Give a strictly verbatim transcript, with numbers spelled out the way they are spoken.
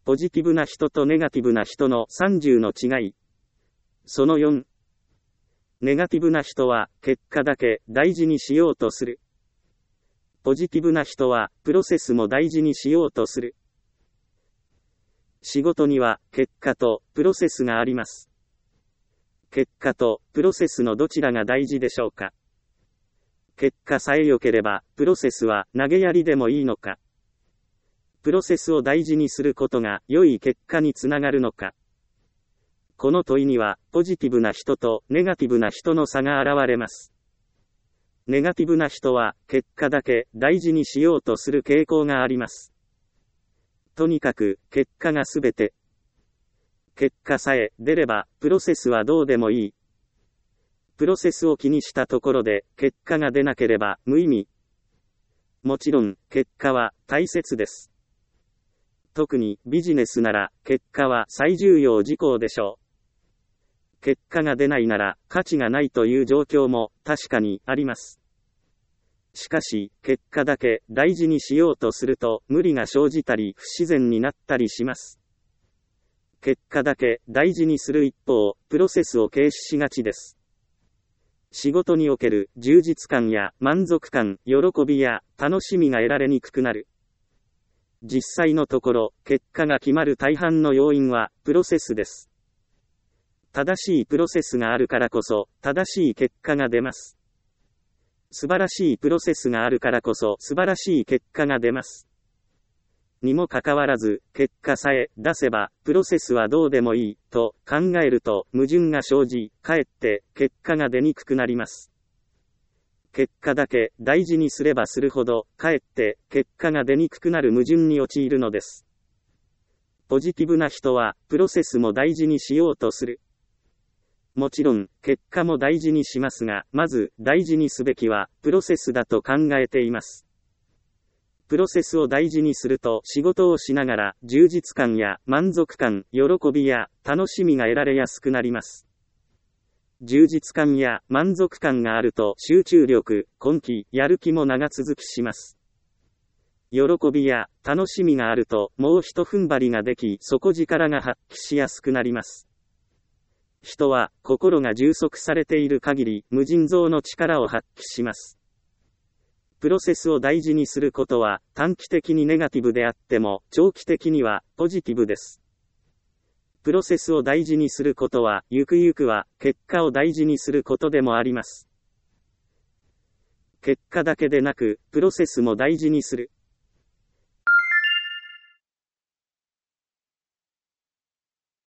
ポジティブな人とネガティブな人のさんじゅうの違い。そのよん。ネガティブな人は結果だけ大事にしようとする。ポジティブな人はプロセスも大事にしようとする。仕事には結果とプロセスがあります。結果とプロセスのどちらが大事でしょうか。結果さえ良ければプロセスは投げやりでもいいのか。プロセスを大事にすることが良い結果につながるのか。この問いにはポジティブな人とネガティブな人の差が現れます。ネガティブな人は結果だけ大事にしようとする傾向があります。とにかく結果がすべて。結果さえ出ればプロセスはどうでもいい。プロセスを気にしたところで結果が出なければ無意味。もちろん結果は大切です。特にビジネスなら結果は最重要事項でしょう。結果が出ないなら価値がないという状況も確かにあります。しかし、結果だけ大事にしようとすると無理が生じたり不自然になったりします。結果だけ大事にする一方、プロセスを軽視しがちです。仕事における充実感や満足感、喜びや楽しみが得られにくくなる。実際のところ、結果が決まる大半の要因はプロセスです。正しいプロセスがあるからこそ、正しい結果が出ます。素晴らしいプロセスがあるからこそ素晴らしい結果が出ます。にもかかわらず、結果さえ出せば、プロセスはどうでもいい、と考えると矛盾が生じ、かえって結果が出にくくなります。結果だけ大事にすればするほど、かえって結果が出にくくなる矛盾に陥るのです。ポジティブな人は、プロセスも大事にしようとする。もちろん、結果も大事にしますが、まず大事にすべきは、プロセスだと考えています。プロセスを大事にすると、仕事をしながら、充実感や満足感、喜びや楽しみが得られやすくなります。充実感や満足感があると、集中力、根気、やる気も長続きします。喜びや楽しみがあると、もう一踏ん張りができ、底力が発揮しやすくなります。人は心が充足されている限り無尽蔵の力を発揮します。プロセスを大事にすることは短期的にネガティブであっても長期的にはポジティブです。プロセスを大事にすることはゆくゆくは結果を大事にすることでもあります。結果だけでなくプロセスも大事にする。